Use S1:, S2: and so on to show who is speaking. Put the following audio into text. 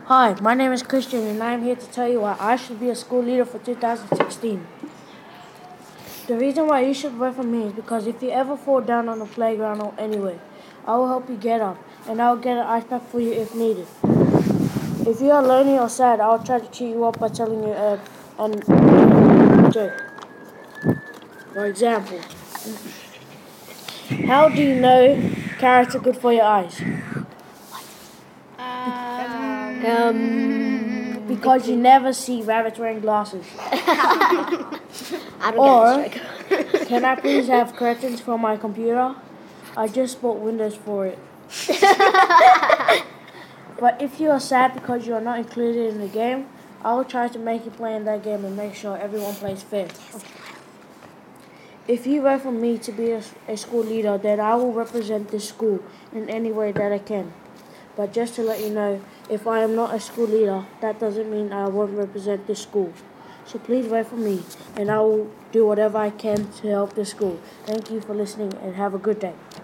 S1: Hi, my name is Christian and I am here to tell you why I should be a school leader for 2016. The reason why you should vote for me is because if you ever fall down on the playground or anywhere, I will help you get up and I will get an ice pack for you if needed. If you are lonely or sad, I will try to cheer you up by telling you a joke. For example, how do you know carrots are good for your eyes? Because you never see rabbits wearing glasses.
S2: I don't
S1: Or,
S2: get the joke.
S1: can I please have curtains for my computer? I just bought Windows for it. But if you are sad because you are not included in the game, I will try to make you play in that game and make sure everyone plays fair. If you vote for me to be a school leader, then I will represent this school in any way that I can. But just to let you know, if I am not a school leader, that doesn't mean I won't represent this school. So please vote for me, and I will do whatever I can to help the school. Thank you for listening, and have a good day.